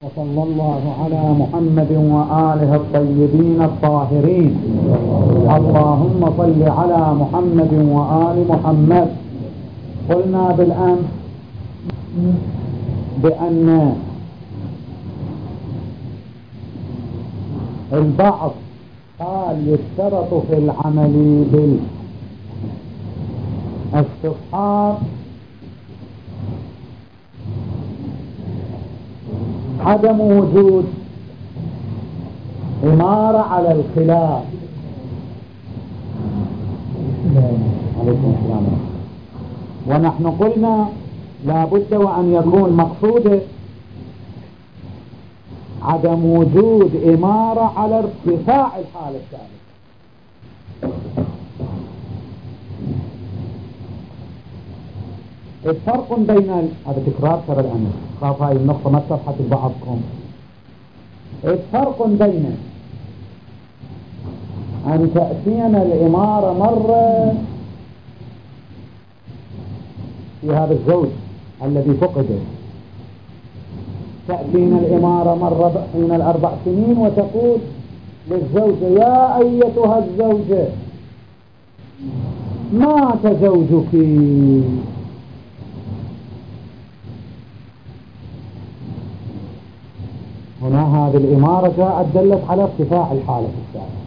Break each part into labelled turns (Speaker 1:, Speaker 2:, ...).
Speaker 1: وصلى الله على محمد وآله الطيبين الطاهرين. اللهم صل على محمد وآل محمد. قلنا بالأمس بأن البعض قال يشترط في العمل بالاستصحاب عدم وجود إمارة على الخلاف. عليكم السلام. ونحن قلنا لا بد وأن يكون مقصوده عدم وجود إمارة على ارتفاع الحالة الثالثة. الفرق بين هذا تكرار ترى الأمر خاف هاي النقطة ما تصحت بعضكم. الفرق بين أن تأتينا الإمارة مرة في هذا الزوج الذي فقده، تأتينا الإمارة مرة حين 4 سنين وتقول للزوجة يا أيتها الزوجة مات زوجك. هنا هذه الإمارة جاءت دلت على ارتفاع الحالة الثالثة.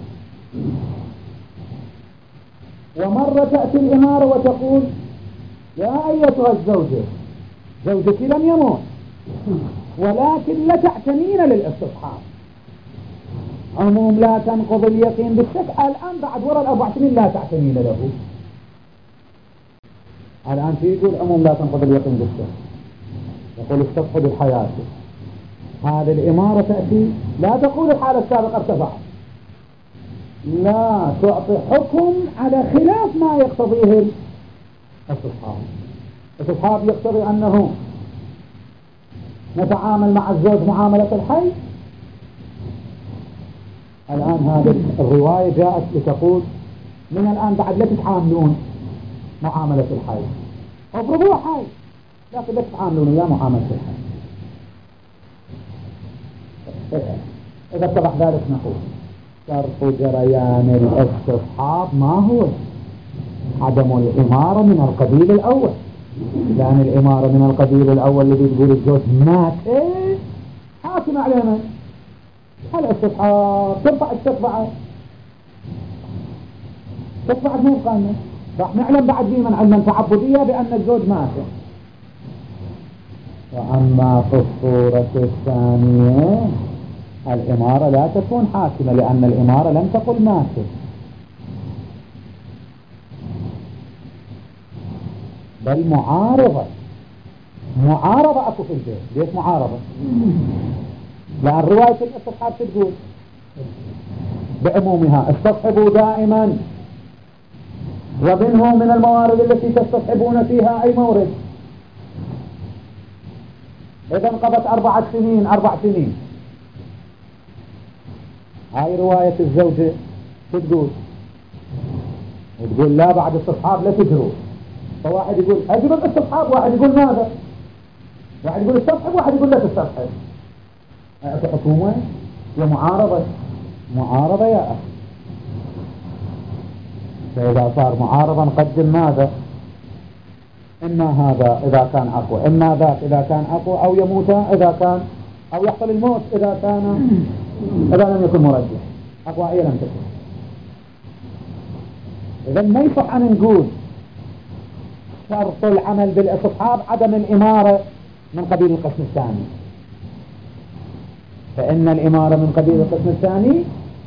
Speaker 1: ومرة تأتي الإمارة وتقول يا أيتها الزوجة زوجك لم يموت ولكن لا تعتنين للاستصحاب. عموم لا تنقض اليقين بالشك. الآن بعد وراء 4 سنين لا تعتنين له. الآن يقول عموم لا تنقض اليقين بالشك، يقول استصحب الحياة. هذه الإمارة تأتي لا تقول الحالة السابقة ارتفعت، لا تعطي حكم على خلاف ما يقتضيه الاستصحاب. الاستصحاب يقتضي أنه نتعامل مع الزوج معاملة الحي. الآن هذه الرواية جاءت لتقول من الآن بعد لا تتعاملون معاملة الحي، افرضوا حي لكن لا تتعاملون يا معاملة الحي. إذا اتضح ذلك نقول شرط جريان الاستصحاب ما هو؟ عدم الإمارة من القبيل الأول، لأن الإمارة من القبيل الأول الذي يقول الزوج مات حاكم على من؟ الاستصحاب ترفع التتبع من قانه راح نعلم بعد من علما تعبدية بأن الزوج مات. وأما في الصورة الثانية الإمارة لا تكون حاكمة، لأن الإمارة لم تقل مات، بل معارضة أكو في البيت. ليش معارضة؟ لأن رواية الاستصحاب تقول بعمومها استصحبوا دائما، ومنه من الموارد التي تستصحبون فيها أي مورد. إذا انقضت 4 سنين هاي رواية الزوجة تقول لا بعد استصحاب لا تجروا. فواحد يقول أجر الاستصحاب، واحد يقول ماذا، واحد يقول استصحب، واحد يقول لا تستصحب. أعطي حكومة يا معارضة يا أخي. فإذا صار معارضة نقدم ماذا؟ إما هذا إذا كان أقوى، إما ذاك إذا كان أقوى، أو يموت إذا كان، أو يحصل الموت إذا لم يكن مرجح. أقوى هي لم تكن. إذا ما يصح أن نقول شرط العمل بالاستصحاب عدم الإمارة من قبيل القسم الثاني، فإن الإمارة من قبيل القسم الثاني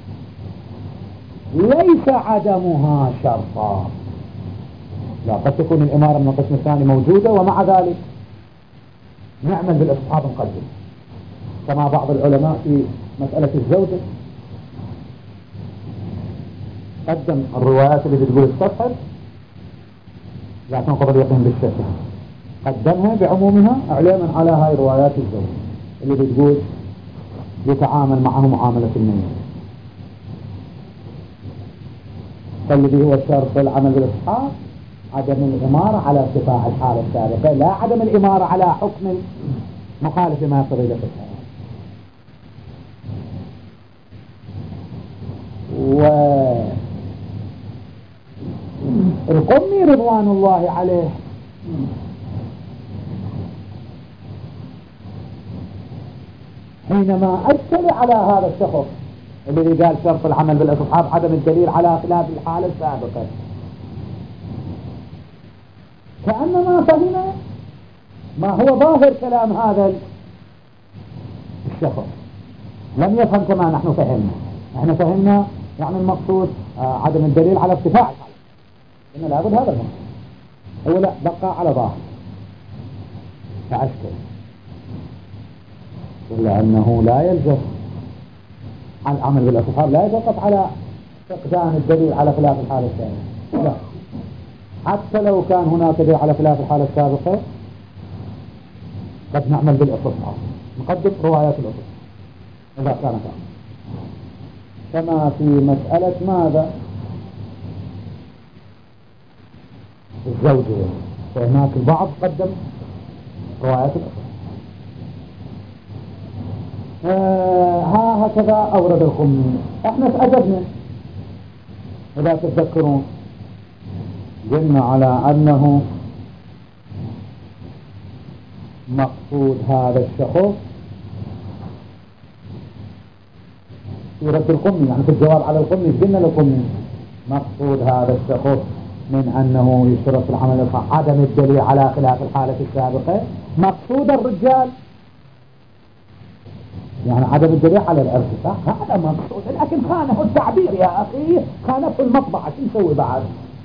Speaker 1: ليس عدمها شرطا. لا، قد تكون الإمارة من القسم الثاني موجودة ومع ذلك نعمل بالاستصحاب نقدم، كما بعض العلماء في مسألة الزوجة قدم الروايات اللي بتقول استصحب لا تنقض اليقين بالشك، قدمها بعمومها اعلاما على هاي روايات الزوجة اللي بتقول يتعامل معه معاملة الميت. فالذي هو الشرط العمل بالاستصحاب عدم الإمارة على ارتفاع الحالة السابقة، لا عدم الإمارة على حكم مخالف ما يقتضي الاستصحاب. القمي رضوان الله عليه حينما أشكل على هذا الشخص الذي قال شرط العمل بالاستصحاب عدم الدليل على خلاف الحالة السابقة، كأنما فهم ما هو ظاهر كلام هذا الشخص، لم يفهم كما نحن فهمنا. نحن فهمنا يعني المقصود عدم الدليل على ارتفاع الحالة، إن لابد هذا المقصود، هو لا بقى على ظاهر فأشكل، إلا أنه لا يلزم العمل بالاستصحاب لا يتوقف على فقدان الدليل على خلاف الحالة السابقة، لا، حتى لو كان هناك دليل على خلاف الحالة السابقة قد نعمل بالاستصحاب، نقدم روايات الاستصحاب إذا كانت كما في مسألة ماذا الزوجية، فهناك البعض قدم روايات الاستصحاب. هكذا أورد الخمي. احنا تأجبنا إذا تتذكرون قلنا على أنه مقصود هذا الشخص في رد الخمي، يعني في الجواب على الخمي قلنا للخمي مقصود هذا الشخص من أنه يشترط في العمل عدم الدليل على خلاف الحالة السابقة، مقصود الرجال يعني عدم الدليل على الارتفاع، هذا مقصود، لكن خانه التعبير يا أخي، خانه المطبعة، شو نسوي بعد؟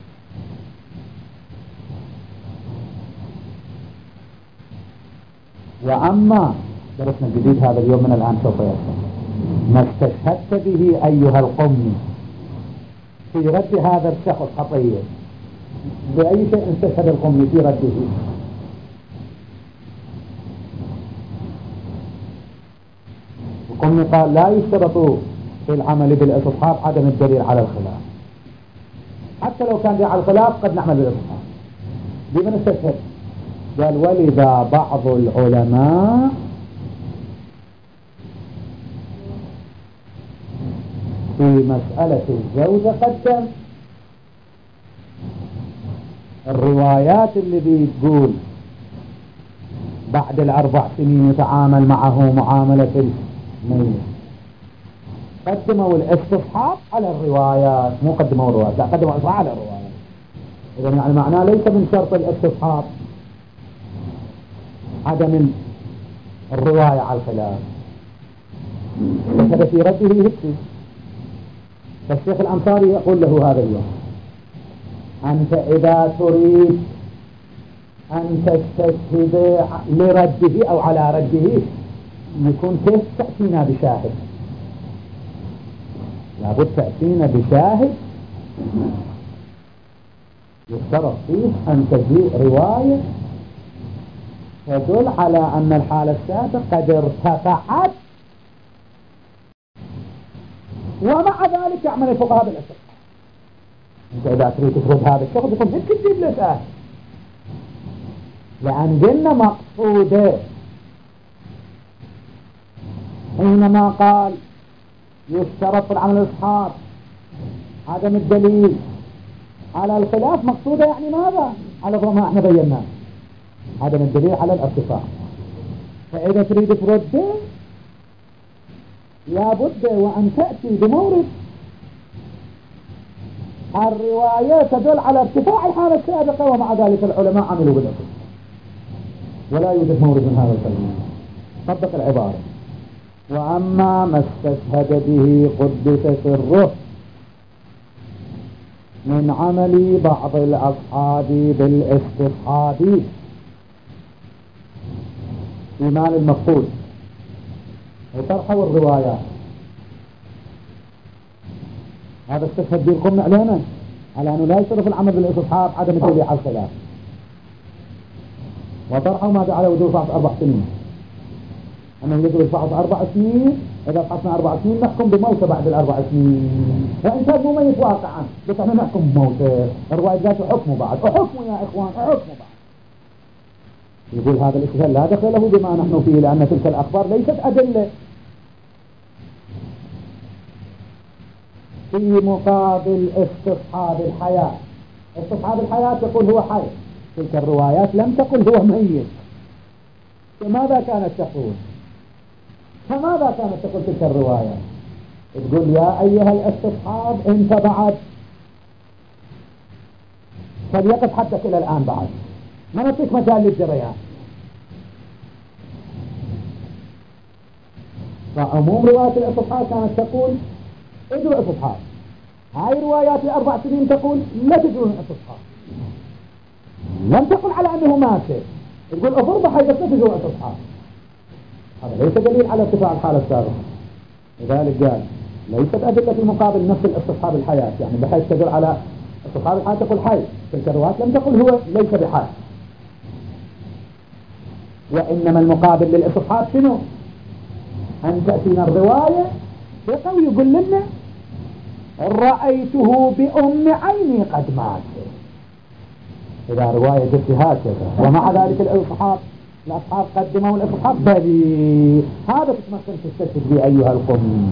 Speaker 1: وأما درسنا الجديد هذا اليوم من الآن سوف يصل ما استشهدت به أيها القمي في رد هذا الشخص خطير، بأي شيء استشهد القمي في رده؟ القمي قال لا يشترط في العمل بالاستصحاب عدم الدليل على الخلاف، حتى لو كان على الخلاف قد نعمل بالاستصحاب. بمن استشهد؟ قال ولذا بعض العلماء في مسألة الزوجة قدم الروايات اللي تقول بعد ال4 سنين يتعامل معه معاملة الميت، قدموا الاستصحاب على الروايات، مو قدموا الروايات، لا قدموا الاستصحاب على الروايات. إذا يعني معناه ليس من شرط الاستصحاب عدم الرواية على الخلاف، فهذا في رده يهدي. فالشيخ الأنصاري يقول له هذا اليوم أنت إذا تريد أن تستشهد لرده أو على رده يكون كيف تأتينا بشاهد، لابد تأتينا بشاهد يشترط فيه أن تجيء رواية تدل على أن الحالة السابقة قد ارتفعت، ومع ذلك يعمل الفقهاء بالاستصحاب. انت اذا تريد تفرض هذا الشخص يكون هيك تجيب له شاهد، لأن قلنا مقصوده حينما قال يشترط في العمل الاستصحاب عدم الدليل على الخلاف، مقصوده يعني ماذا؟ على ما احنا بيناه عدم الدليل على الارتفاع. فإذا تريد ترده لابد وأن تأتي بمورد الرواية تدل على ارتفاع الحالة السابقة، ومع ذلك العلماء عملوا بالأصل، ولا يوجد مورد من هذا الكلام. طبق العبارة وأما ما استشهد به قدس سره من عمل بعض الأصحاب بالاستصحاب إيمان المفقود وطرحوا الروايات، هذا استشهد به القمي علينا على أنه لا يشترط العمل بالاستصحاب عدم الدليل على الخلاف، وطرحوا ماذا على وجوب فحص 4 سنين، أنه يجب الفحص 4 سنين، إذا فحصنا 4 سنين نحكم بموته بعد ال4 سنين، وإن كان مميز واقعا بس احنا نحكم بموته. الرواية ذاته حكمه بعد، وحكمه يا إخوان، وحكمه بعد. يقول هذا الاستشهاد لا دخل له بما نحن فيه، لأن تلك الأخبار ليست أدلة في مقابل استصحاب الحياة استصحاب الحياة تقول هو حي، تلك الروايات لم تقل هو ميت. فماذا كانت تقول؟ تلك الرواية؟ تقول يا أيها الاستصحاب انت بعد فليقف حدك إلى الآن، بعد ما نعطيك مجال للجريان. فعموم رواية الاستصحاب كانت تقول اجروا استصحاب. هاي روايات ال4 سنين تقول لا تجروا الاستصحاب، لم تقل على أنه مات، تقول أفرض حي بس لا تجروا الاستصحاب. هذا ليس دليل على ارتفاع الحالة السابقة. لذلك قال ليست أدلة في مقابل نفس الاستصحاب الحياة، يعني بحيث تدل على استصحاب الحياة تقول حي، تلك الروايات لم تقل هو ليس بحي. وإنما المقابل للاستصحاب شنو؟ أن تأتينا الرواية بقول يقول لنا رأيته بأم عيني قد مات، إذا رواية جبت هكذا. ومع ذلك الأصحاب قدموا الأصحاب بلي، هذا تتمكن تستشهد به أيها القوم.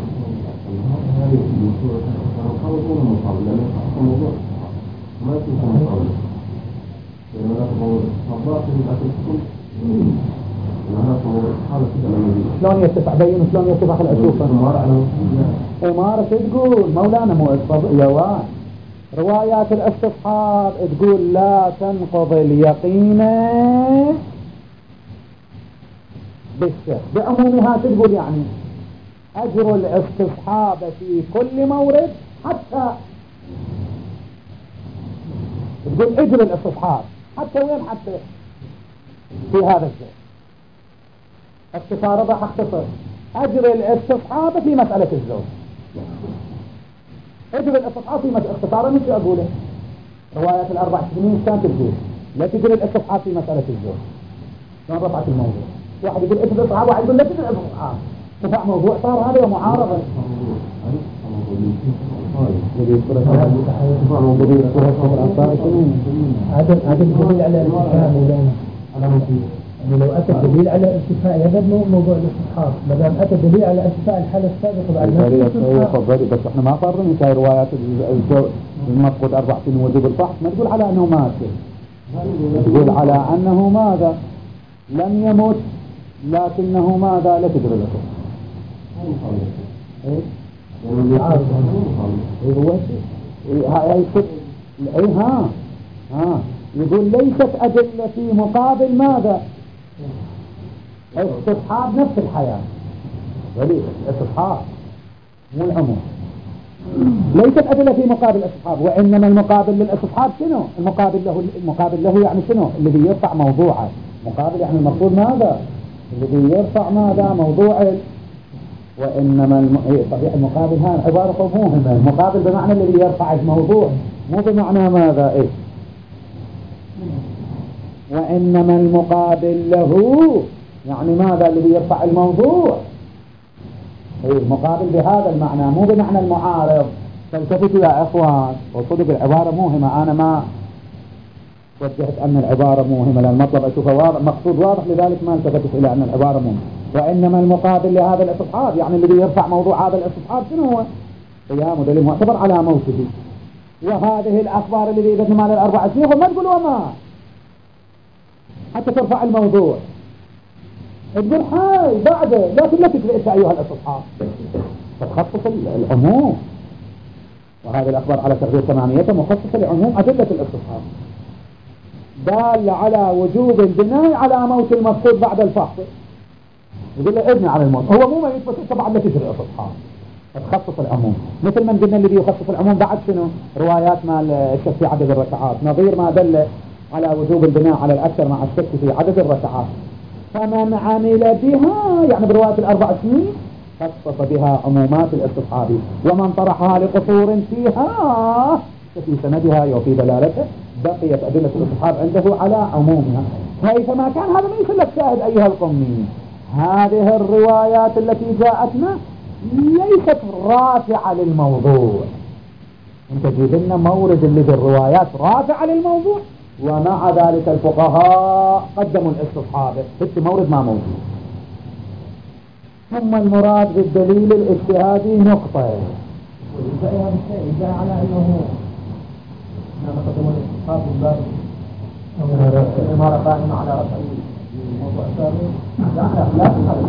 Speaker 1: شلون يرتفع بين شلون يرتفع الأشوفة؟ إمارة تقول مولانا مؤسف يوان روايات الاستصحاب تقول لا تنقض اليقين بالشك بعمومها. تقول يعني أجر الاستصحاب في كل مورد، حتى تقول أجر الاستصحاب حتى وين؟ حتى في هذا الشيء. اختصار راح اختصر أجر الاستصحاب في مسألة الزوج، أجر الاستصحاب في مسألة اختصارا مش أقوله. روايات ال4 سنين كانت تقول لا تجر الاستصحاب في مسألة الزوج. شلون رفعت الموضوع؟ واحد يقول اجر الاستصحاب، واحد يقول لا تجر الاستصحاب. رفع موضوع صار هذا ومعارضة.
Speaker 2: هذا الدليل على الارتفاع مولانا. يعني لو أتى دليل على ارتفاع هذا مو موضوع الاستصحاب، ما دام أتى دليل على ارتفاع الحالة السابقة بعد
Speaker 1: ما بس احنا ما قررنا هاي روايات المفقود 4 سنين وجوب الفحص ما تقول على أنه مات، تقول على أنه ماذا لم يمت لكنه ماذا لا تدري لكم. يقول ليست أدلة في مقابل ماذا؟ استصحاب نفس الحياة، وليس استصحاب مو العموم. ليست أدلة في مقابل الاستصحاب، وإنما المقابل للاستصحاب شنو؟ المقابل له يعني شنو؟ الذي يرفع موضوعه. مقابل يعني المفروض ماذا؟ الذي يرفع ماذا؟ موضوع. وإنما طبيعي المقابل هذا عبارة مهمة. المقابل بمعنى الذي يرفع الموضوع، مو بمعنى ماذا إيه. وإنما المقابل له يعني ماذا؟ الذي يرفع الموضوع. إيه مقابل بهذا المعنى مو بمعنى المعارض. فالتفتوا يا إخوان، وصدق العبارة مهمة. أنا ما وجهت أن العبارة مهمة لأن المطلب أشوفه واضح، مقصود واضح، لذلك ما التفتت إلى أن العبارة مهمة. وإنما المقابل لهذا الاستصحاب يعني الذي يرفع موضوع هذا الاستصحاب شنو هو؟ قيام دليل معتبر على موته. وهذه الأخبار الذي إذا مال ال4 سنين ما تقول وما حتى ترفع الموضوع، تقول حي بعده، لكن لا تكفئت أيها الاستصحاب، فتخصص العموم. وهذه الأخبار على تقدير ثمانيته مخصصة لعموم أدلة الاستصحاب، دال على وجوب البناء على موت المفقود بعد الفحص. يقول له ابني على الموت، هو مو ميت بس طبعا لا تجري الاستصحاب، تخصص العموم. مثل ما قلنا الذي يخصص العموم بعد شنو؟ روايات مع الشك في عدد الركعات، نظير ما دل على وجوب البناء على الأكثر مع الشك في عدد الركعات. فمن عمل بها يعني برواية ال4 سنين خصص بها عمومات الاستصحاب، ومن طرحها لقصور فيها في سندها وفي دلالته بقيت أدلة الاستصحاب عنده على عمومها. كيفما كان هذا ليس لك شاهد أيها القومي. هذه الروايات التي جاءتنا ليست رافعة للموضوع. انت تجيب لنا مورد اللي بالروايات رافعة للموضوع، ومع ذلك الفقهاء قدموا الاستصحاب في مورد ما موجود. ثم المراد بالدليل الاجتهادي نقطة.
Speaker 2: جاء على أنه تقدم الاستصحاب بالباب الإمارة قائمة على رفع الموضوع الثاني لا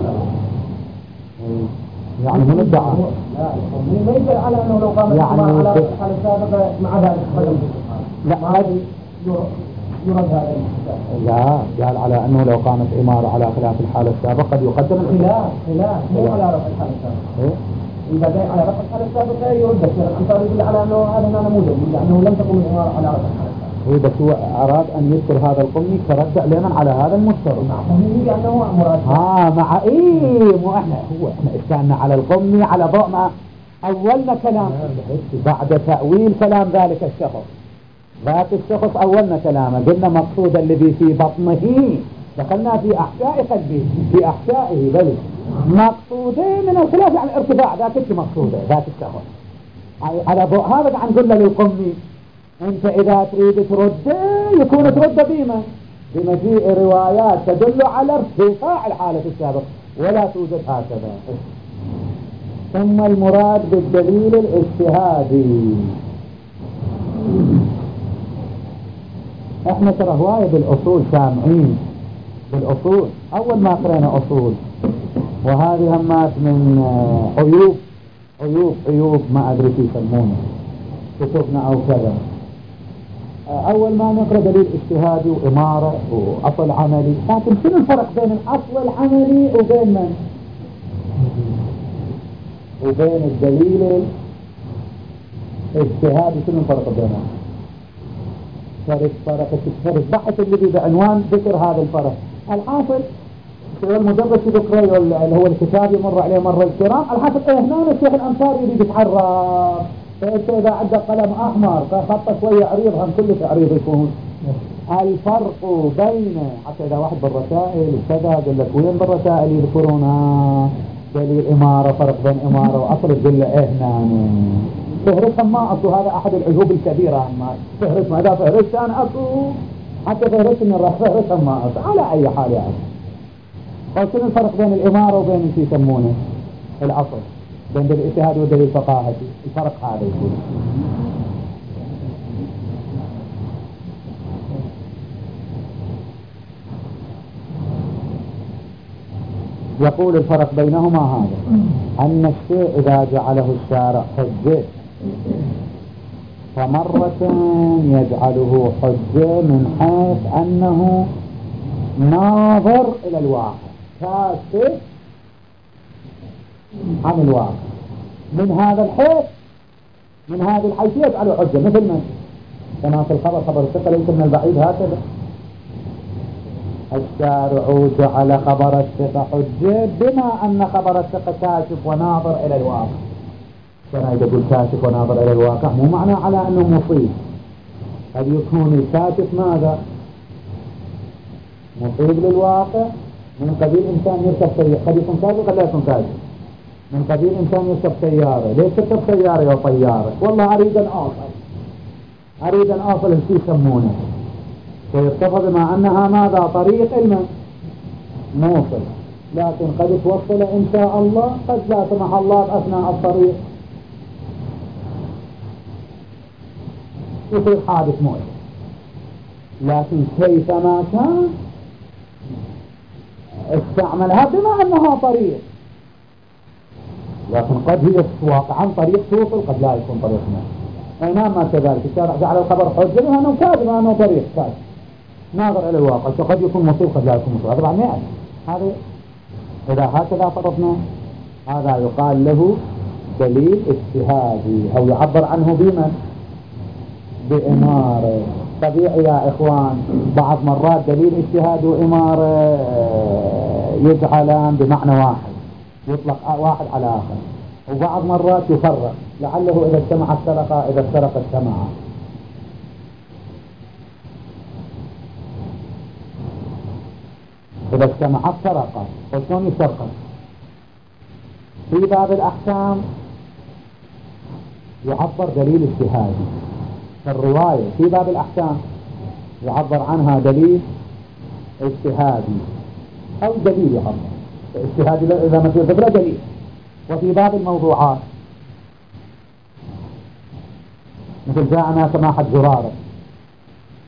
Speaker 1: يعني من الدعاء
Speaker 2: لا ما يدل على أنه لو قام الإمارة على الحالة السابقة مع ذلك قدم
Speaker 1: لا هذه
Speaker 2: يرد هذا
Speaker 1: لا قال على أنه لو قامت إمارة على خلاف الحالة السابقة قد يقدم
Speaker 2: خلاف مو على رفع الحالة السابقة إذا جاء على رفع الحالة السابقة يرد الشيخ الأنصاري يقول على أنه هذا نموذج لأنه لم تقم الإمارة على رفع الحالة السابقة
Speaker 1: هو بس هو أراد أن يذكر هذا القمي كردع لمن على هذا المشترك
Speaker 2: لأنه مراد
Speaker 1: مع مو احنا استنى على القمي على ضوء ما أولنا كلام بعد تأويل كلام ذلك الشخص ذات الشخص أولنا كلامه قلنا مقصود الذي في بطنه دخلنا في أحشاء قلبه في أحشائه بل مقصودين من الخلاف عن الارتفاع ذات مقصوده ذات الشخص على ضوء هذا عن قلنا للقمي انت اذا تريد ترد يكون ترد بمجيء روايات تدل على ارتفاع الحالة السابقة ولا توجد هكذا. ثم المراد بالدليل الاجتهادي احنا ترى هواية بالاصول سامعين بالاصول اول ما قرأنا اصول وهذه همات من عيوب ما ادري كيف يسمونه كتبنا او كذا. أول ما نقرأ دليل اجتهادي وإمارة وأصل عملي لكن شنو الفرق بين الأصل العملي وبين من؟ وبين الدليل الاجتهادي شنو الفرق بينهم؟ فرق بحث الذي بعنوان ذكر هذا الفرق. الحاصل المدرس ذكره اللي هو الكتاب يمر عليه مر الكرام. الحاصل هنا الشيخ الأنصاري يريد يتعرف فإنت إذا عندك قلم أحمر خطة شوية عريض هم كله عريض يكون الفرق بين حتى إذا واحد بالرسائل كذا قال لك وين بالرسائل يذكرونها دليل إمارة فرق بين إمارة وأصل تقول له هنا فهرسهم ما أصل هذا أحد العيوب الكبيرة فهرس هذا فهرس أنا أصل حتى فهرس من الرأس فهرسهم ما أصل على أي حال يعني. فشنو الفرق بين الإمارة وبين شو يسمونه الأصل بين الاجتهاد ودليل الفقاهة الفرق هذا يكون يقول الفرق بينهما هذا أن الشيء إذا جعله الشارع حجة فمرة يجعله حجة من حيث أنه ناظر إلى الواقع كاشف عن الواقع من هذا الحيث من هذه الحيثية يجعله حجة مثل من كما في الخبر خبر الثقة ليس من البعيد هكذا الشارع جعل خبر الثقة حجة بما أن خبر الثقة كاشف وناظر إلى الواقع. كان يقول كاشف وناظر إلى الواقع مو معنى على أنه مصيب قد يكون الكاشف ماذا مصيب للواقع من قبيل إنسان يركب سيارة قد يكون كاشف قد لا يكون كاشف من قبيل إنسان يركب سيارة ليش تركب سيارة يا طيارة والله أريد أن أصل الشيء يسمونه ويتفق بما أنها ماذا طريق موصل لكن قد توصل إن شاء الله قد لا سمح الله أثناء الطريق يصير حادث مؤلم لكن كيفما كان استعملها بما أنها طريق لكن قد هي واقعا طريق توصل قد لا يكون طريق ما كذلك الشارع جعل الخبر حجة بها أنه كاذب أنه طريق كاذب ناظر إلى الواقع فقد يكون مصيب قد لا يكون مصيب هذا بعد مئة هذا إذا هكذا فرضنا هذا يقال له دليل اجتهادي أو يعبر عنه بمن بإمارة. طبيعي يا إخوان بعض مرات دليل اجتهاد وإمارة يجعلان بمعنى واحد يطلق واحد على آخر وبعض مرات يفرق لعله إذا اجتمع السرقة إذا افترق اجتمع. إذا اجتمعت سرقة وشلون يسرق في باب الأحكام يعبر دليل اجتهادي الرواية في باب الأحكام يعبر عنها دليل اجتهادي أو دليل يعبر اجتهادي إذا ما تذكر دليل. وفي باب الموضوعات مثل جاءنا سماحة زرارة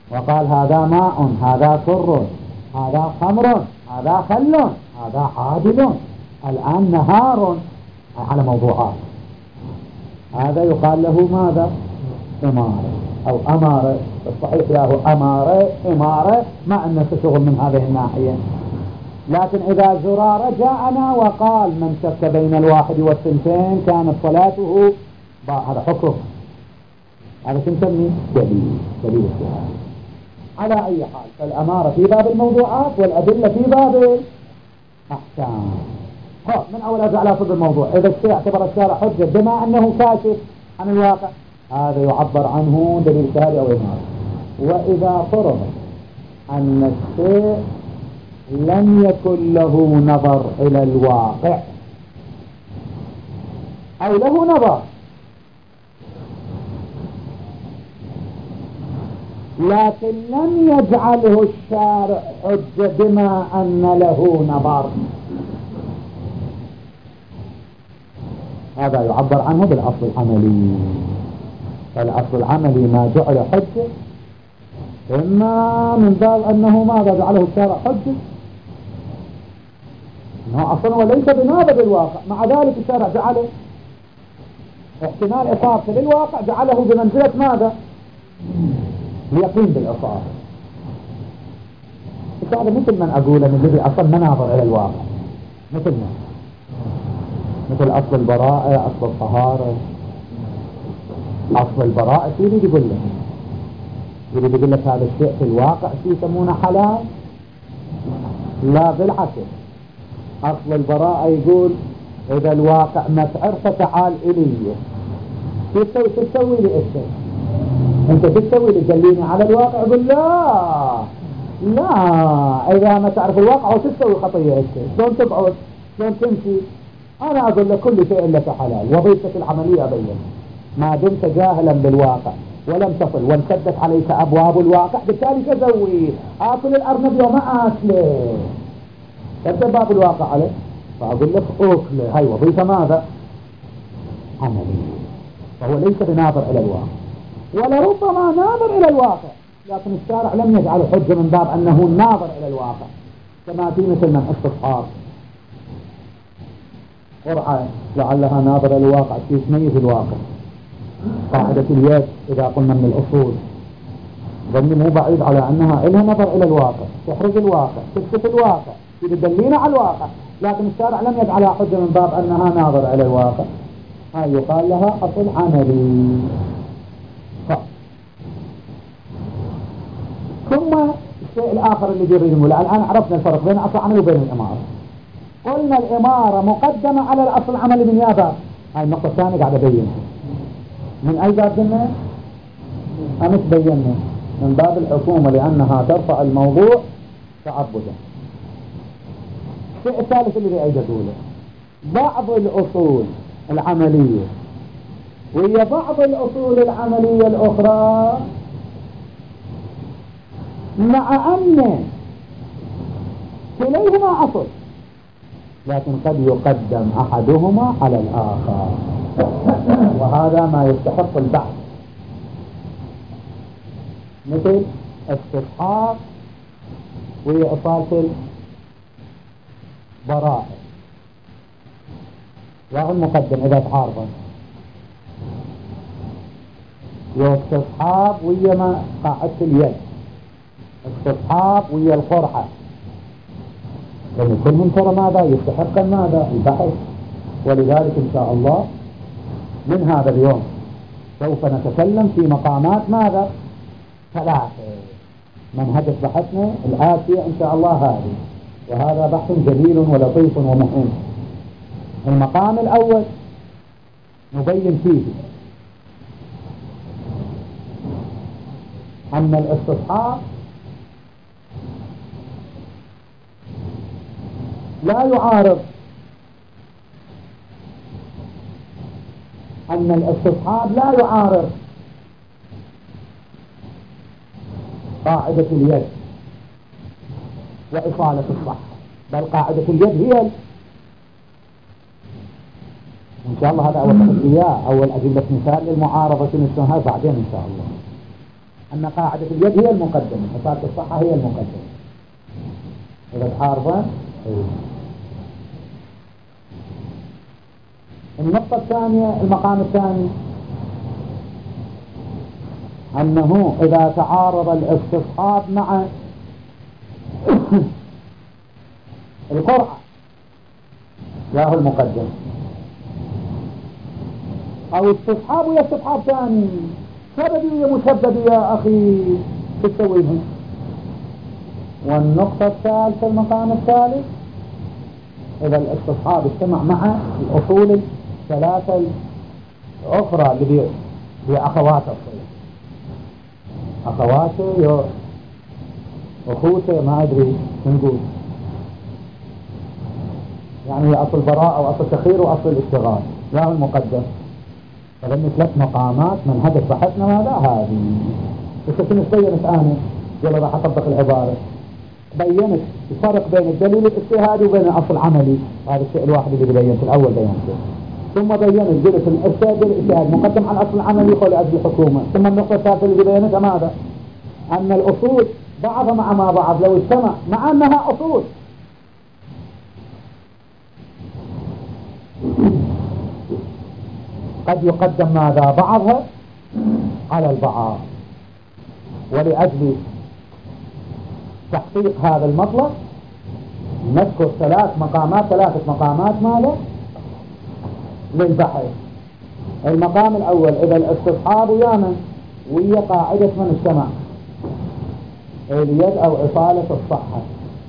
Speaker 1: وقال هذا ماء، هذا سر، هذا خمر، هذا خل، هذا حادل، الآن نهار على موضوعات، هذا يقال له ماذا؟ إمارة أو أمارة. الصحيح له أمارة إمارة، ما أنه شغل من هذه الناحية. لكن إذا زرارة جاءنا وقال من شك بين الواحد والثنتين كانت صلاته هذا حكم، هذا نسميه دليل الشهادة. على أي حال فالأمارة في باب الموضوعات والأدلة في باب الأحكام. من أول أرجع على صدر الموضوع، إذا الشيء اعتبر الشارع حجة بما أنه كاشف عن الواقع، هذا يعبر عنه دليل شهادة أو إمارة. وإذا فرض أن الشيء لم يكن له نظر إلى الواقع أو له نظر لكن لم يجعله الشارع حجة بما أن له نظر، هذا يعبر عنه بالأصل العملي. فالأصل العملي ما جعل حجة إما من باب أنه ماذا جعله الشارع حجة، أنه أصلا وليس بنابض الواقع، مع ذلك الشارع جعله احتمال إصابته للواقع، جعله بمنزلة ماذا؟ اليقين بالإصابة. هذا مثل من أقول أن الذي أصلا ما ناظر إلى الواقع، مثل أصل البراءة، أصل الطهارة. أصل البراءة شو يريد يقول لك هذا الشيء في الواقع شو يسمونه حلال؟ لا بالعكس، أصل البراءة يقول إذا الواقع ما تعرف تعال إلي، تسوي لي الشيء، أنت تسوي لي دليني على الواقع. يقول لا إذا ما تعرف الواقع وتسوي خطية الشيء، شلون تبعد، شلون تمشي؟ أنا أقول لك كل شيء لك حلال، وظيفتك العملية أبين ما دمت جاهلا بالواقع ولم تصل وانسدت عليك أبواب الواقع، بالتالي تسوي آكل الأرنب يوم أكله، تبدأ باب الواقع عليه، فأقول لك أكله، هاي وظيفة ماذا؟ عملية. فهو ليس بناظر إلى الواقع، ولربما ناظر إلى الواقع، لكن الشارع لم يجعل حجة من باب أنه ناظر إلى الواقع، كما في مثل من استصحاب قرعة لعلها ناظر إلى الواقع في تميز الواقع. قاعدة اليد إذا قلنا من الأصول ظني مو بعيد على أنها إلها نظر إلى الواقع، تحرز الواقع، تثبت الواقع، تدلينا على الواقع، لكن الشارع لم يجعلها حجة من باب أنها ناظر إلى الواقع، هاي يقال لها أصل عملي. ثم الشيء الآخر اللي يريد نقوله، الآن عرفنا الفرق بين أصل عملي وبين الإمارة. قلنا الإمارة مقدمة على الأصل العملي من يا باب، هاي النقطة الثانية قاعد أبينها. من أي باب قلنا؟ أمس بينا من باب الحكومة لأنها ترفع الموضوع تعبدا. الشيء الثالث اللي أريد أقوله، بعض الأصول العملية وهي بعض الأصول العملية الأخرى مع أن كليهما أصل لكن قد يقدم أحدهما على الآخر، وهذا ما يستحق البحث، مثل استصحاب وهي أصالة البراءة، وهم مقدم إذا تعارضا، واستصحاب وهي ما قاعدة اليد، استصحاب وهي القرحة، لأن كلهم ترى ماذا يستحق ماذا البحث. ولذلك إن شاء الله من هذا اليوم سوف نتكلم في مقامات ماذا ثلاثة، منهجة بحثنا الآتية إن شاء الله هذه، وهذا بحث جليل ولطيف ومهم. المقام الأول نبين فيه أن الاستصحاب لا يعارض، أن الاستصحاب لا يعارض قاعدة اليد وإصالة الصح، بل قاعدة اليد هي إن شاء الله هذا أول أدلة مثال للمعارضة نسمعها بعدين إن شاء الله. أن قاعدة اليد هي المقدمة، أصالة الصحة هي المقدمة. إذا تعارضا. النقطة الثانية، المقام الثاني، أنه إذا تعارض الاستصحاب مع القرعة له المقدم، أو استصحاب ويا استصحاب ثاني، سببي مسببي يا أخي تسويهم. والنقطة الثالثة، المقام الثالث، إذا الاستصحاب اجتمع مع الأصول الثلاثة الأخرى اللي هي أخواته، أخواته أخوته، ما أدري نقول، يعني هي أصل براءة وأصل تخير وأصل الاشتغال لا المقدم. فلما 3 مقامات من هدف بحثنا هذا هذه. وش كنت بينت أنا يلا راح أطبق العبارة، بينت الفرق بين الدليل الاجتهادي وبين الأصل العملي. هذا الشيء الواحد اللي بينته الأول بينته، ثم بينت قلت الاجتهاد مقدم على الأصل العملي قول أجل الحكومة. ثم النقطة الثالثة اللي بينتها ماذا؟ أن الأصول بعضها مع بعض لو اجتمع مع أنها أصول قد يقدم ماذا؟ بعضها على البعض. ولأجل تحقيق هذا المطلب نذكر 3 مقامات ماذا؟ للبحث. المقام الأول، إذا الاستصحاب ويا قاعدة من اجتمع، اليد أو إصالة الصحة.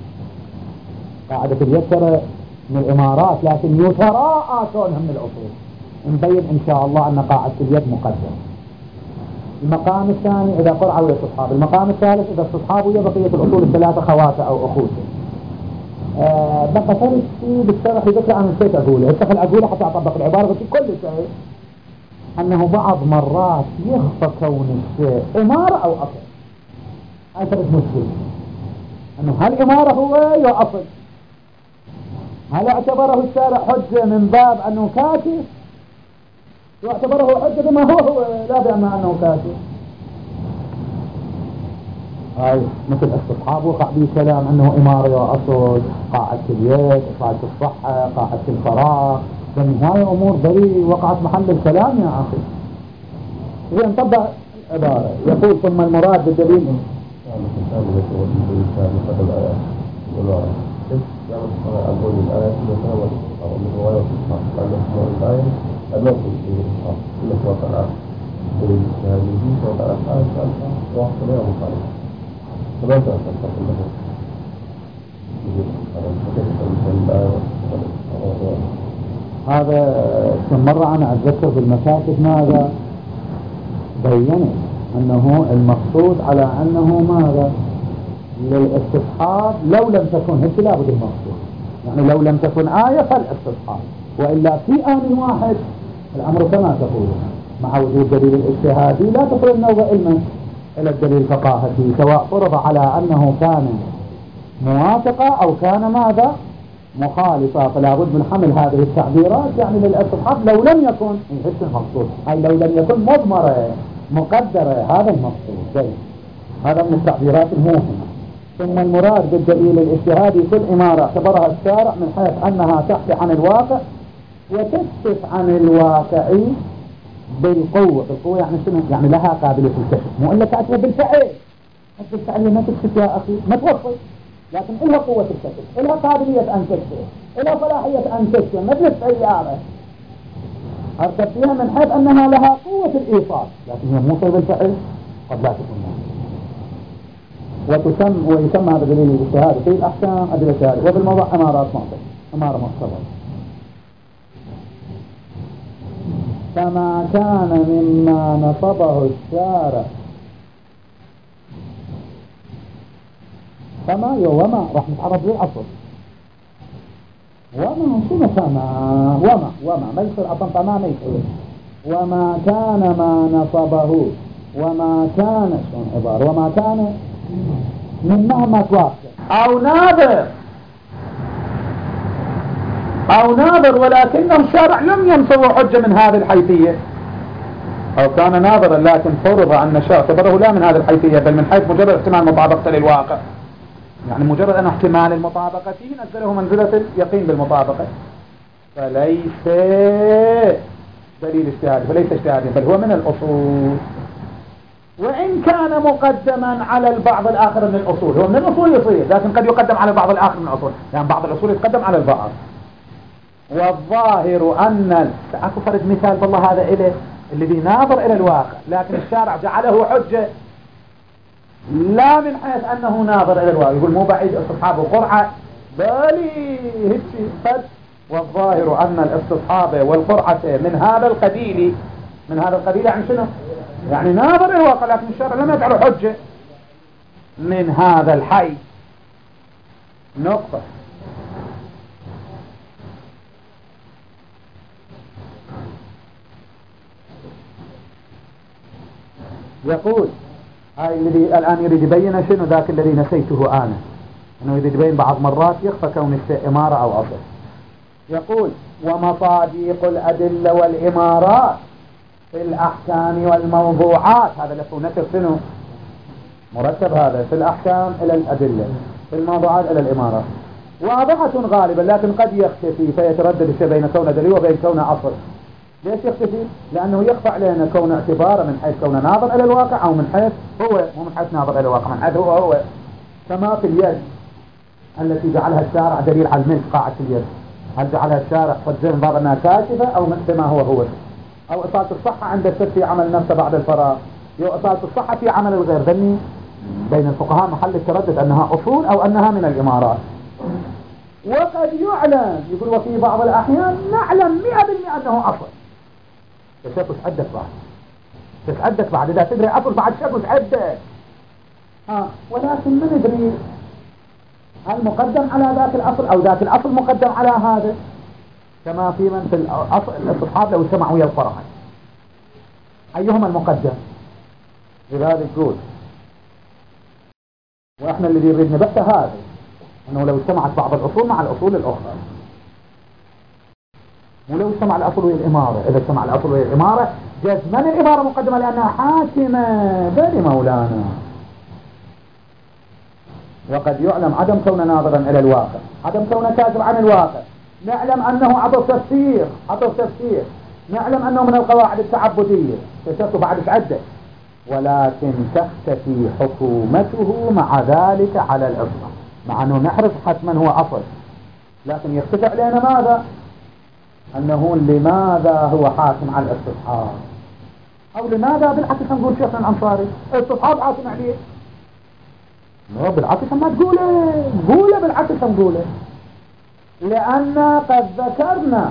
Speaker 1: قاعدة اليد ترى من الإمارات، لكن يتراءى كونها من الأصول. نبين إن شاء الله أن قاعدة اليد مقدم. المقام الثاني إذا قرعة ويا استصحاب. المقام الثالث إذا استصحاب ويا بقية الأصول الثلاثة خواته أو أخوته. بقى فرق بالشرح ذكر عن الشيء أقوله، اتخل أقوله حتى أطبق العبارة في كل شيء، أنه بعض مرات يخفى كون الشيء إمارة أو أصل. هاي فرق مشكلة، أنه هل إمارة هو يا أصل؟ هل اعتبره الشارع حجة من باب أنه كاتب، واعتبره حجة بما هو لا بأما أنه كاتب؟ هاي مثل استصحاب وقع به كلام أنه إمارة يا أصل، قاعدة اليد، قاعدة الصحة، قاعدة الفراغ، لأن هاي أمور ضروري وقعت محل الكلام يا أخي. إذا نطبق العبارة يقول ثم المراد بالدليل هذا كم مرة أنا أتذكر في المكاتب ماذا بيّنت أنه المقصود على أنه ماذا للاستصحاب لو لم تكن هيك لابد المقصود، يعني لو لم تكن آية فالاستصحاب، وإلا في آن واحد الأمر كما تقول مع وجود دليل الاجتهادي لا تقول النوبة علما إلى الدليل الفقاهتي، سواء فرض على أنه كان موافقة أو كان ماذا مخالفة. فلا بد من حمل هذه التعبيرات يعني للاستصحاب لو لم يكن يحس المقصود، أي لو لم يكن مضمرة مقدرة، هذا المقصود جيد. هذا من التعبيرات المهمة. ثم المراد بالدليل الاجتهادي كل إمارة اعتبرها الشارع من حيث أنها تحكي عن الواقع وتكشف عن الواقع بالقوة. بالقوة يعني شنو؟ يعني لها قابلية الكشف، مو إلا تأتي بالفعل. بالفعل ما تكشف يا أخي، ما توصل، لكن إلها قوة الكشف، إلها قابلية أن تكشف، إلها صلاحية أن تكشف، مثل السيارة أركب فيها من حيث أنها لها قوة الإيصال، لكن هي موصل بالفعل قد لا تكون ويسمى هذا دليل الاجتهاد في الأحكام أدلة شارع، وبالموضوع أمارات معتبرة، أمارة مقتضى. فما كان مما نصبه الشارع فما وما راح نتعرض للأصل وما شنو وما ما يصير أصلا فما ما يصير وما كان ما نصبه وما كان شنو عبارة وما كان من مهما توافق أو ناظر ولكن الشارع لم ينصب حجة من هذه الحيثية. أو كان ناظرا لكن فرض أن الشرع اعتبره لا من هذه الحيثية بل من حيث مجرد احتمال مطابقة للواقع، يعني مجرد أن احتمال المطابقة فيه نزله منزلة اليقين بالمطابقة، فليس دليل اجتهادي، فليس اجتهادي بل هو من الأصول، وإن كان مقدما على البعض الآخر من الأصول. هو من الأصول يصير، لكن قد يقدم على البعض الآخر من الأصول، يعني بعض الأصول يتقدم على البعض. والظاهر أن أكو فرد مثال بالله هذا إله الذي ناظر إلى الواقع، لكن الشارع جعله حجة لا من حيث أنه ناظر إلى الواقع، يقول مو بعيد استصحابه قرعة بالي هيك فرد. والظاهر أن الاستصحاب والقرعة من هذا القبيل، من هذا القبيل يعني شنو؟ يعني ناظر إلى الواقع، لكن الشارع لم يجعله حجة من هذا الحي. نقطة. يقول هاي الذي الآن يريد يبين شنو ذاك الذي نسيته أنا، أنه يريد يبين بعض مرات يخفى كون الشيء إمارة أو أصل. يقول ومصادق الأدلة والإمارات في الأحكام والموضوعات، هذا له نكر شنو مرتب، هذا في الأحكام إلى الأدلة، في الموضوعات إلى الإمارات، واضحة غالبا لكن قد يختفي فيتردد الشيء بين كون دليل وبين كون أصل. ليش يختفي؟ لأنه يخفى علينا كون اعتباره من حيث كون ناظر إلى الواقع، أو من حيث هو مو من حيث ناظر إلى الواقع، من حيث هو كما في اليد التي جعلها الشارع دليل على الملك قاعة اليد، هل جعلها الشارع حجة من باب أنها كاشفة أو مثل ما هو أو إصالة الصحة عند السر في عمل نفسه بعد الفراغ، أو إصالة الصحة في عمل الغير. ذني بين الفقهاء محل التردد أنها أصول أو أنها من الإمارات. وقد يعلم يقول وفي بعض الأحيان نعلم 100% أنه أصل. تشكك عدك بعد، تتعدك بعد إذا تدري أصل بعد شكك عدك. ولكن من ندري هل مقدم على ذات الأصل أو ذات الأصل مقدم على هذا، كما في من في الاستصحاب لو اجتمعوا ويا الفرعين أيهما المقدم؟ لذلك يقول وإحنا اللي يريد نبحث هذا أنه لو اجتمعت بعض الأصول مع الأصول الأخرى، ولو اجتمع الأصل ويا الإمارة، إذا اجتمع الأصل ويا الإمارة جزما الإمارة مقدمة لأنها حاكمة بل مولانا. وقد يعلم عدم كون ناظرا إلى الواقع، عدم كون كاذب عن الواقع، نعلم أنه عطف تفسير، نعلم أنه من القواعد التعبدية، تشكوا بعد عدة، ولكن تختفي حكومته مع ذلك على الإطلاق، مع أنه نحرص حتما هو أصل، لكن يختفي علينا ماذا؟ أنه لماذا هو حاكم على الاستصحاب، أو لماذا بالعكس نقول شيخنا الأنصاري الاستصحاب حاكم عليه، بالعكس ما قوله بالعكس نقوله، لأن قد ذكرنا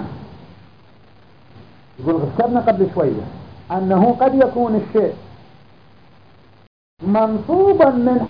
Speaker 1: يقول ذكرنا قبل شوية أنه قد يكون الشيء منصوبا من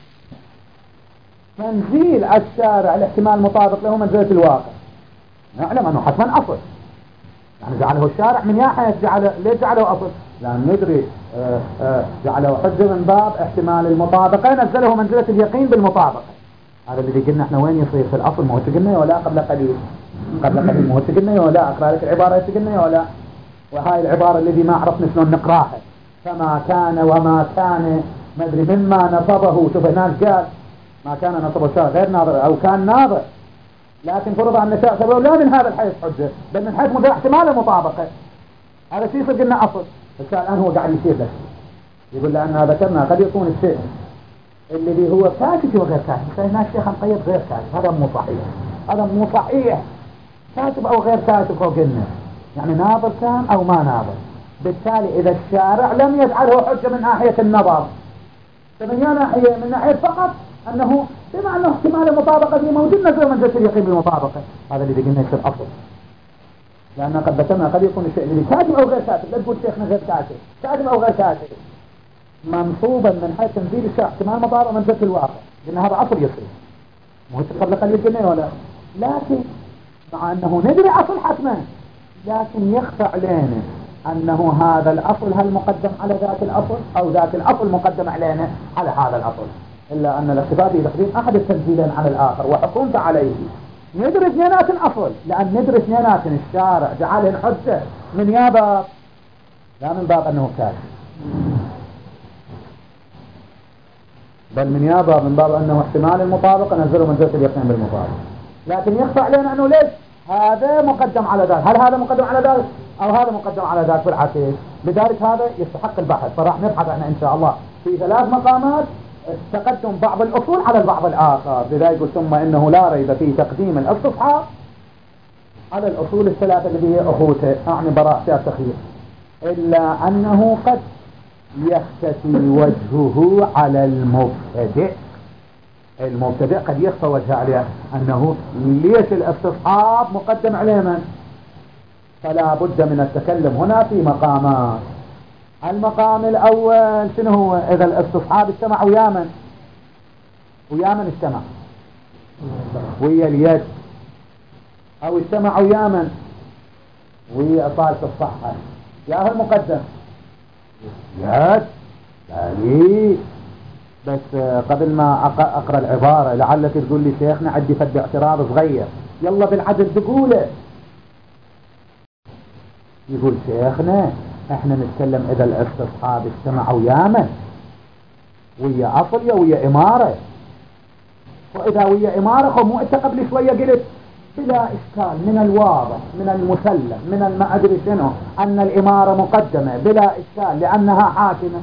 Speaker 1: تنزيل الشارع الاحتمال مطابق له منزلة الواقع، نعلم أنه حتما أصل، يعني جعله الشارع من ناحية ليش جعله أصل؟ لأن ندري جعله حجة من باب احتمال المطابقة، نزله منزلة اليقين بالمطابقة. هذا اللي قلنا احنا وين يصير في الأصل، ما هو قلنا ولا قبل قليل ما هو قلنا ولا أقرأ لك العبارة قلنا ولا، وهاي العبارة الذي ما عرفنا شلون نقراها، فما كان وما كان ما ادري مما نصبه، شوف هناك قال ما كان نصبه شيء غير ناظر أو كان ناظر، لكن فرض أن شيء سبب لا من هذا الحيث حجة بل من حيث مدى احتمال المطابقة. هذا شيء قلنا أصل، بس الآن هو قاعد يصير لك يقول لأننا ذكرنا قد يكون الشيء الذي هو كاشف وغير كاشف، فهنا الشيخ مقيد غير كاشف، هذا مو صحيح، هذا مو صحيح، كاشف أو غير كاشف هو قلنا يعني ناظر كان أو ما ناظر. بالتالي إذا الشارع لم يجعله حجة من ناحية النظر، فمن ناحية من ناحية فقط أنه بما أنه احتمال المطابقة دي موجود نزل منزلة اليقين بالمطابقة، هذا اللي قلنا يصير أصل، لأن قد ذكرنا قد يكون الشيء الذي كاتب أو غير كاتب، لا تقول شيخنا غير كاتب أو غير كاتب، منصوبا من حيث تنزيل الشيء احتمال مطابقة منزلة الواقع، لأن هذا أصل يصير مو قبل قليل قلنا ولا، لكن مع أنه ندري أصل حتما، لكن يخفى علينا أنه هذا الأصل هل مقدم على ذات الأصل أو ذات الأصل مقدم علينا على هذا الأصل، إلا أن الاختبار بتقديم أحد التنزيلين عن الآخر وحكمت عليه. ندري اثنينات الأصل، لأن ندري اثنينات الشارع جعلهن حجة من يابا لا من باب أنه كاشف. بل من يابا من باب أنه احتمال المطابقة نزله منزلة اليقين بالمطابقة. لكن يخفى علينا أنه ليش هذا مقدم على ذاك، هل هذا مقدم على ذاك أو هذا مقدم على ذاك بالعكس. لذلك هذا يستحق البحث. فراح نبحث احنا إن شاء الله في 3 مقامات تقدم بعض الأصول على البعض الآخر. لذلك ثم إنه لا ريب في تقديم الاستصحاب على الأصول الثلاثة التي هي أخوته، أعني براءة التخيير، إلا أنه قد يختفي وجهه على المبتدئ. المبتدئ قد يخفى وجهه عليه أنه ليش الاستصحاب مقدم عليه من؟ فلا بد من التكلم هنا في مقامات. المقام الأول شنو هو؟ إذا الاستصحاب اجتمع ويا من؟ ويا من اجتمع؟ ويا اليد، أو اجتمع ويا من؟ ويا أصالة الصحة. يا هو المقدم يد لا. بس قبل ما أقرأ العبارة لعلك تقول لي شيخنا عندي فد اعتراض صغير، يلا بالعدل تقوله. يقول شيخنا احنا نتكلم اذا الاستصحاب اجتمعوا ويا من؟ ويا اصل ويا امارة. واذا ويا امارة مو انت قبل شوية قلت بلا اشكال من الواضح من المسلم من ما ادري شنو ان الامارة مقدمة بلا اشكال لانها حاكمة.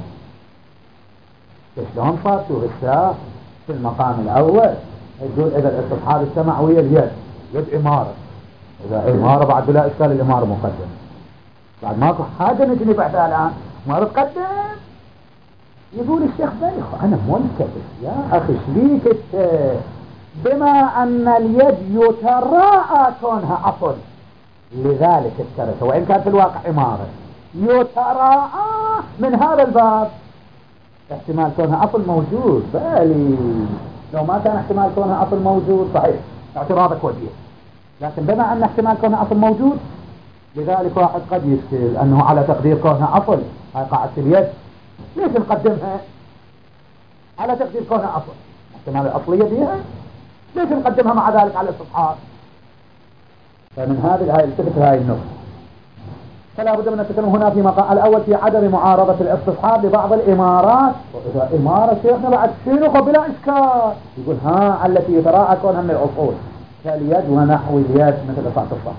Speaker 1: شلون صارتوا هسه في المقام الاول يقول اذا الاستصحاب اجتمع ويا اليد، يد امارة، اذا امارة بعد بلا اشكال الامارة مقدمة. بعد ماكو حاجة نجني بعدها الآن ما تقدم. يقول الشيخ بايخ أنا منتبه يا أخي شليك بما أن اليد يتراءى كونها أصل لذلك التركة وإن كان في الواقع إمارة يتراءى من هذا الباب احتمال كونها أصل موجود. بالي لو ما كان احتمال كونها أصل موجود صحيح اعتراضك وجيه، لكن بما أن احتمال كونها أصل موجود لذلك واحد قد يشكل أنه على تقدير كونها أصل هاي قاعدة اليد ليش نقدمها على تقدير كونها أصل احتمال الأصلية بيها ليش نقدمها مع ذلك على الاستصحاب. فمن هذه هاي التفت هاي النقطة. فلا بد من التكلم هنا في مقام الأول في عدم معارضة الاستصحاب لبعض الإمارات. وإذا إمارة شيخنا بعد شنو بلا إشكال يقول ها التي يتراءى كونها من الأصول كاليد ونحو اليد مثل إصاعة الصح.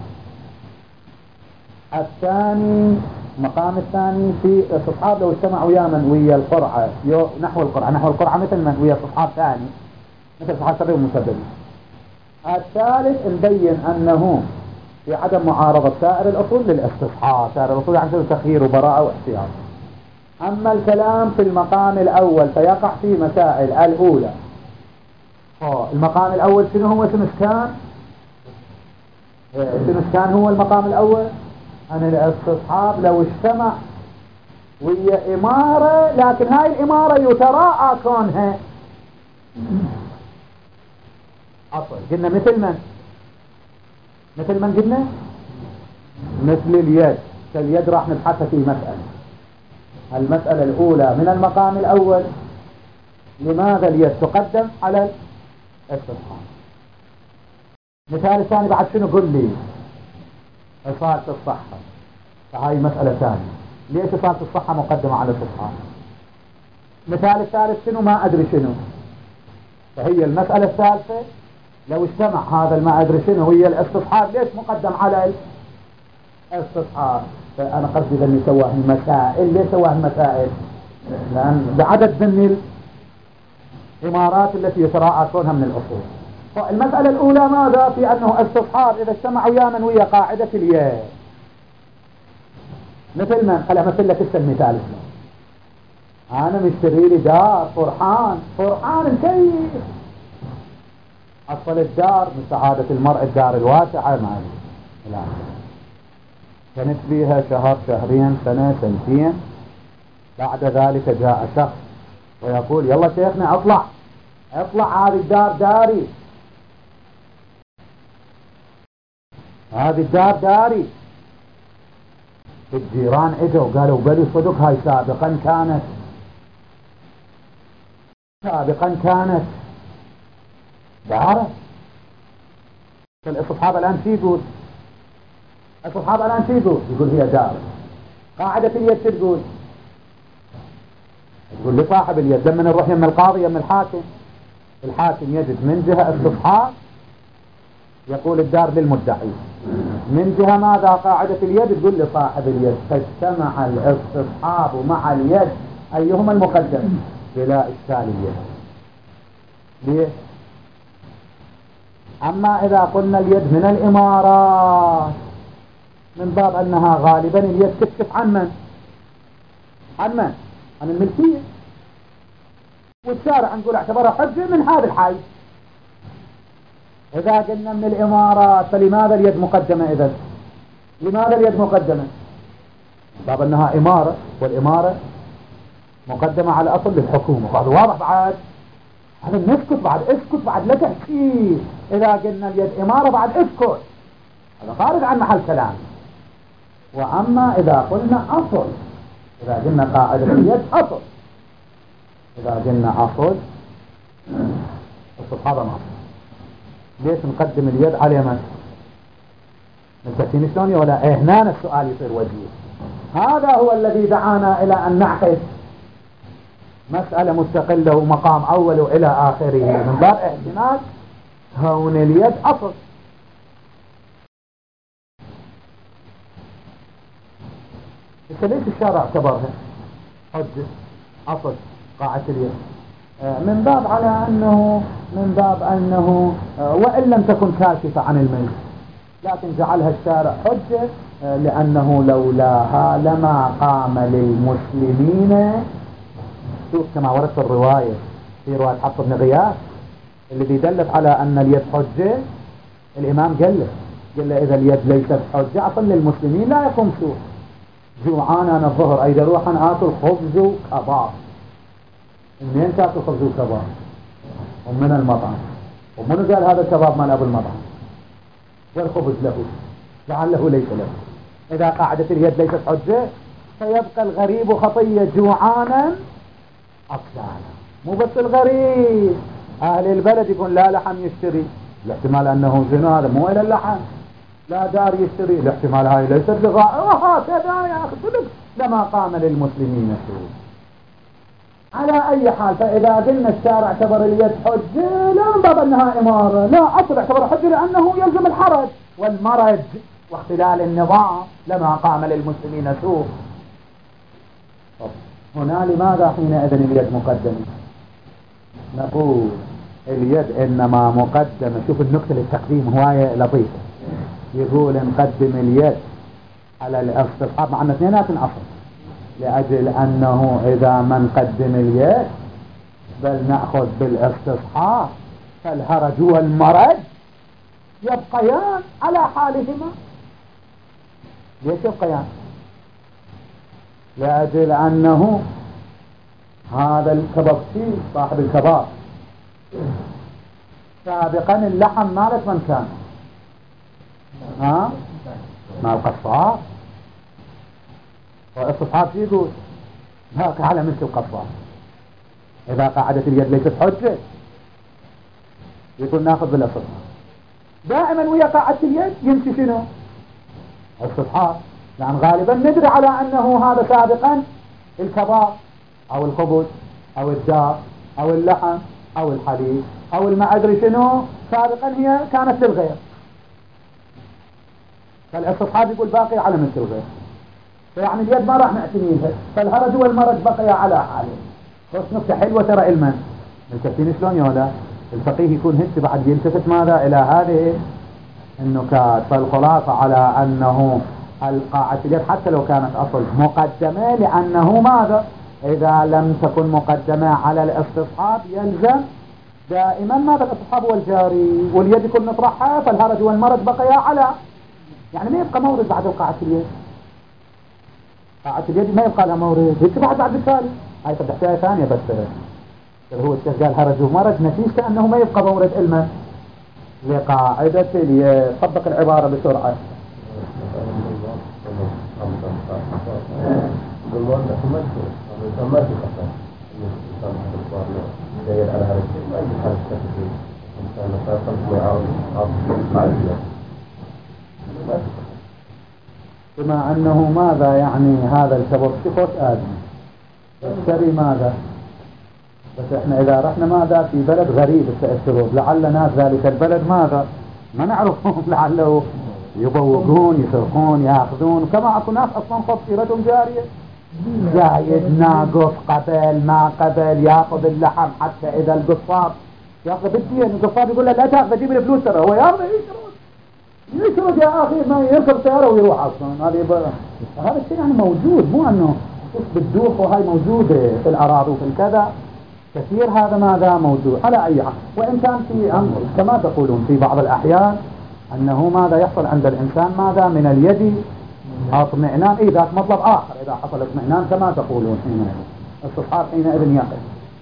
Speaker 1: الثاني مقام الثاني في استصحاب لو اجتمعوا ويا من؟ ويا القرعة نحو القرعة مثل من؟ ويا استصحاب ثاني مثل استصحاب سبب ومسبب. الثالث نبين أنه في عدم معارضة سائر الأصول للاستصحاب. سائر الأصول عن تخيير وبراءة واحتياط. أما الكلام في المقام الأول فيقع في مسائل الأولى. المقام الأول شنو هو؟ شنو كان هو المقام الأول أن الاستصحاب لو اجتمع وهي إمارة لكن هاي الإمارة يتراءى كونها أصل. قلنا مثل من قلنا مثل اليد. فاليد راح نبحثها في مسألة. المسألة الأولى من المقام الأول لماذا اليد تقدم على الاستصحاب. مثال الثاني بعد شنو قل لي؟ إصالة الصحة. فهاي مسألة ثانية ليش إصالة الصحة مقدمة على الاستصحاب. مثال الثالث شنو؟ ما أدري شنو. فهي المسألة الثالثة لو اجتمع هذا ما أدري شنو وهي الاستصحاب ليش مقدم على الاستصحاب. فأنا قصدي ذني سواه المسائل. ليش سواه المسائل؟ لأن بعدد من الإمارات التي يتراءى كونها من الأصول. المسألة الأولى ماذا؟ في أنه استصحاب إذا اجتمعوا يا من ويا قاعدة اليد مثل من؟ خلي أمثل لك المثال. أنا مشتري لي دار فرحان كيف أصل الدار من سعادة المرء الدار الواسعة ما لا كانت فيها شهر شهرين سنة سنتين. بعد ذلك جاء شخص ويقول يلا شيخنا اطلع هذه الدار داري، هذه الدار داري. الجيران اجوا قالوا بلي صدق هاي سابقا كانت داره. الاستصحاب الآن شي يقول؟ يقول هي دار. قاعدة اليد تقول يقول لصاحب اليد لما نروح يم القاضي يم الحاكم، الحاكم يجد من جهة استصحاب يقول الدار للمدعي، من جهة ماذا قاعدة اليد تقول لصاحب اليد، فاجتمع الاستصحاب مع اليد أيهما المقدم بلا إشكالية. ليه؟ أما إذا قلنا اليد من الإمارات من باب أنها غالبا اليد تكشف عن من؟ عن من؟ عن الملكية، والشارع نقول اعتبرها حجة من هذا الحي. إذا قلنا من الإمارات فلماذا اليد مقدمة إذن؟ لماذا اليد مقدمة؟ باب أنها إمارة، والإمارة مقدمة على أصل للحكومة، وهذا واضح بعد. هذا نسكت بعد، اسكت بعد لا تحكي. إذا قلنا اليد إمارة بعد اسكت، هذا خارج عن محل كلام. وأما إذا قلنا أصل، إذا قلنا قاعدة اليد أصل، إذا قلنا أصل هذا ما ليش نقدم اليد على من؟ نتكين شلون ولا إيه؟ هنا السؤال يصير وجيه. هذا هو الذي دعانا إلى أن نعقد مسألة مستقلة ومقام أول وإلى آخره من باب احتمال هون اليد أصل. ليش الشارع اعتبرها حجة أصل قاعدة اليد؟ من باب أنه وإن لم تكن كاشفة عن الملك، لكن جعلها الشارع حجة لأنه لولاها لما قام للمسلمين. شوف كما ورد في الرواية، في رواية حفص بن غياث الذي دلت على أن اليد حجة، الإمام قال له إذا اليد ليست حجة أصل للمسلمين لا يقوم سوء. جوعان أنا الظهر أيضا روح أن آكل خبز وكباب. منين تاكل خبز وكباب؟ ومن المطعم. ومن قال هذا الكباب مال أبو المطعم والخبز له لعله ليس له. إذا قاعدة اليد ليست حجة فيبقى الغريب خطية جوعانا أكلانا. مو بس الغريب، أهل البلد يكون لا لحم يشتري، الاحتمال أنه شنو هذا مو إلى اللحم، لا دار يشتري، الاحتمال هاي ليست لغاء، وهكذا يا أخي لما قام للمسلمين شيء. على أي حال فإذا قلنا الشارع اعتبر اليد حجة لا من باب أنها إمارة، لا أصل اعتبر حجة لأنه يلزم الحرج والمرج واختلال النظام لما قام للمسلمين سوء. هنا لماذا حينئذ اليد مقدمة؟ نقول اليد إنما مقدمة. شوف النكتة للتقديم هواية لطيفة، يقول نقدم اليد على الاستصحاب مع أن اثنينات أصل، لأجل أنه إذا ما نقدم اليد بل نأخذ بالاستصحاب فالهرج والمرج يبقيان على حالهما. ليش يبقيان؟ لأجل أنه هذا الكبابتي صاحب الكباب سابقا اللحم مالت من كان؟ مال القصاب. والاستصحاب يقول هاك على مثل القصاب. إذا قاعدة اليد ليست حجة يقول ناخذ بالاستصحاب. دائما ويا قاعدة اليد يمشي شنو؟ الاستصحاب، لأن غالبا ندري على أنه هذا سابقا الكباب أو الخبز أو الدار أو اللحم أو الحليب أو ما أدري شنو سابقا هي كانت للغير، فالاستصحاب يقول باقي على مثل الغير، فيعني اليد ما راح نعتنيها، فالهرج والمرج بقي على حاله. بس نكتة حلوة ترى المن الكثير شلون يولا الفقيه يكون هيك بعد يلتفت ماذا إلى هذه النكات. فالخلاصة على أنه القاعدة اليد حتى لو كانت أصل مقدمة، لأنه ماذا إذا لم تكن مقدمة على الاستصحاب يلزم دائما ماذا الاستصحاب والجاري، واليد يكون نطرحها فالهرج والمرج بقيا على، يعني ما يبقى مورد بعد القاعدة اليد. قاعدة اليد ما يبقى لها مورد، هيك بعد التالي. هاي قد حكاية ثانية بس هو قال هرج ومرج نتيجة أنه ما يبقى مورد علما لقاعدة اليد. طبق العبارة بسرعة. بما أنه ماذا يعني هذا الكبر صفة آدم، اشتري ماذا؟ بس احنا اذا رحنا ماذا في بلد غريب الشروط، لعل ناس ذلك البلد ماذا ما نعرفهم، لعله يبوقون يسرقون ياخذون، كما اكو ناس اصلا خط سيرتهم جاريه، زايد ناقص قبل ما قبل ياخذ اللحم، حتى اذا القصاب ياخذ بالدين القصاب يقول له لا تاخذ جيب لي فلوس، ترى هو ياخذ يشرد يا اخي، ما يركب سياره ويروح اصلا. هذا الشيء يعني موجود، مو انه بالدوخ، وهاي موجوده في الاراضي وفي الكذا كثير، هذا ماذا موجود على اي حال. وان كان في كما تقولون في بعض الاحيان انه ماذا يحصل عند الانسان ماذا من اليد اطمئنان، ذاك مطلب اخر، اذا حصل اطمئنان كما تقولون حينئذ الصحاب حينئذ يقف.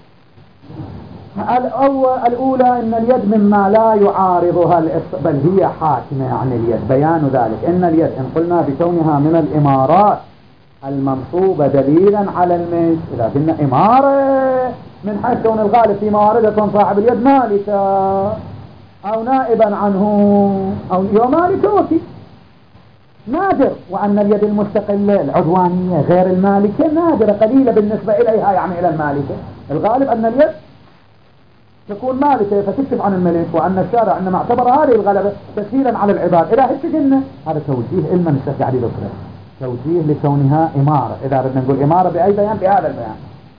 Speaker 1: الأولى أن اليد مما لا يعارضها بل هي حاكمة عن اليد. بيان ذلك أن اليد إن قلنا بكونها من الإمارات المنصوبة دليلا على الملك، إذا قلنا إمارة من حيث كون الغالب في مواردة صاحب اليد مالكا أو نائبا عنه أو مالك وكي نادر، وأن اليد المستقلة العدوانية غير المالكة نادرة قليلة بالنسبة إليها، يعني إلى المالكة. الغالب أن اليد تكون مالكة فتكشف عن الملك، وأن الشارع إنما اعتبر هذه الغلبة تسهيلا على العباد. إذا هيك قلنا هذا توجيه علما الشيخ علي ذكره، توجيه لكونها إمارة. إذا بدنا نقول إمارة بأي بيان؟ بهذا البيان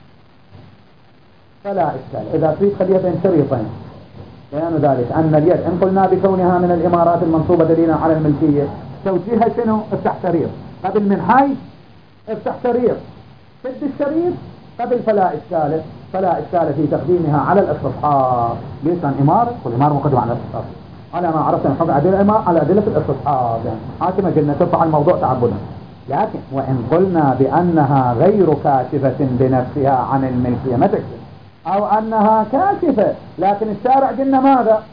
Speaker 1: فلا إشكال. إذا تريد خليها بين شريطين بيان ذلك أن اليد إن قلنا بكونها من الإمارات المنصوبة دليلا على الملكية، توجيهها شنو؟ افتح شريط قبل من حيث، افتح شريط سد الشريط قبل، فلا إشكال في تقديمها على الاستصحاب. ليش كان إمارة؟ والإمارة مقدمة على الاستصحاب على ما عرفنا من حكم على أدلة الاستصحاب، يعني حاكمة قلنا ترفع الموضوع تعبدا. لكن وإن قلنا بأنها غير كاشفة بنفسها عن الملكية ما تكشف، أو أنها كاشفة لكن الشارع قلنا ماذا؟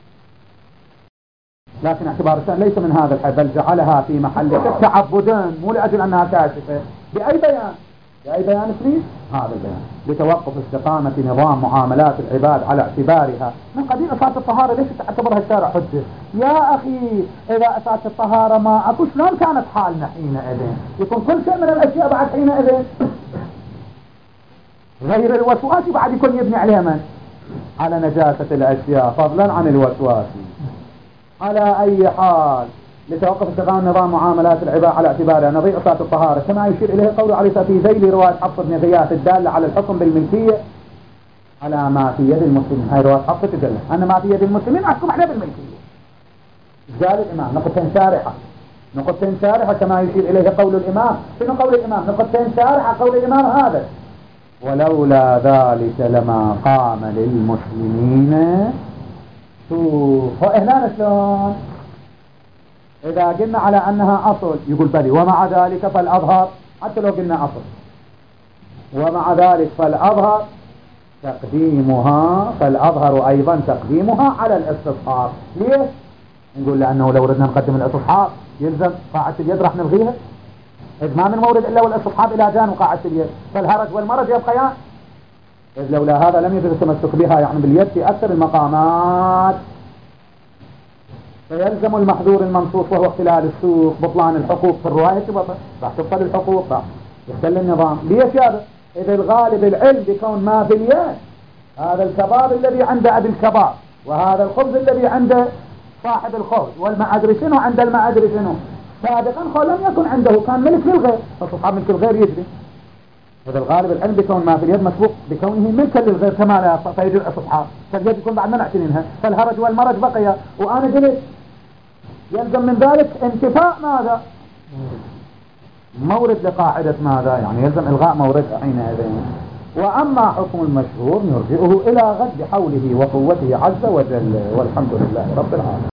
Speaker 1: لكن اعتبار الشأن ليس من هذا الحيث، بل جعلها في محل تعبدا مو لأجل أنها كاشفة. بأي بيان؟ بأي بيان تريد؟ هذا البيان لتوقف استقامة نظام معاملات العباد على اعتبارها من قبيل أساس الطهارة. ليش تعتبرها الشارع حجة؟ يا أخي إذا أساس الطهارة ما أكو شلون كانت حالنا حينئذ؟ يكون كل شيء من الأشياء بعد حينئذ غير الوسواس بعد يكون يبني عليها من؟ على نجاسة الأشياء فضلا عن الوسواس. على أي حال لتوقف استقامة نظام معاملات العباد على اعتبارها نظير أساس الطهارة، كما يشير إليه قوله عليه في ذيل رواية حفص بن غياث الدالة على الحكم بالملكية على ما في يد المسلمين. هاي رواية حفص تدل أن ما في يد المسلمين أحكم عليه بالملكية. قال الإمام نقطتين شارحة كما يشير إليه قول الإمام. شنو قول الإمام؟ نقطتين شارحة قول الإمام هذا: ولولا ذلك لما قام للمسلمين شوف. هنا شلون؟ إذا قلنا على أنها أصل يقول بلي، ومع ذلك فالأظهر، حتى لو قلنا أصل ومع ذلك فالأظهر تقديمها، فالأظهر أيضا تقديمها على الاستصحاب. ليش؟ نقول لأنه لو ردنا نقدم الاستصحاب يلزم قاعدة اليد راح نلغيها، إذ ما من مورد إلا والاستصحاب إلى جانب قاعدة اليد، فالهرج والمرج يبقيان. إذ لولا هذا لم يجوز التمسك بها يعني باليد في أكثر المقامات، فيلزم المحظور المنصوص وهو اختلال السوق، بطلان الحقوق في الرواية بطل، راح تبطل الحقوق، راح يختل النظام. ليش هذا؟ إذا الغالب العلم بكون ما في اليد هذا الكباب الذي عند أبي الكباب، وهذا الخبز الذي عند صاحب الخبز، والما أدري شنو عند الما أدري شنو، سابقا لم يكن عنده، كان ملك للغير، فصحاب ملك الغير يجري. إذا الغالب العلم بكون ما في اليد مسبوق بكونه ملكا للغير كما لا يصح، فيجري الاستصحاب، فاليد يكون بعد ما نعتنينها، فالهرج والمرج بقي. وأنا قلت يلزم من ذلك انتفاء ماذا؟ مورد لقاعدة ماذا؟ يعني يلزم إلغاء موردها حينئذ. وأما حكم المشهور نرجئه إلى غد بحوله وقوته عز وجل، والحمد لله رب العالمين.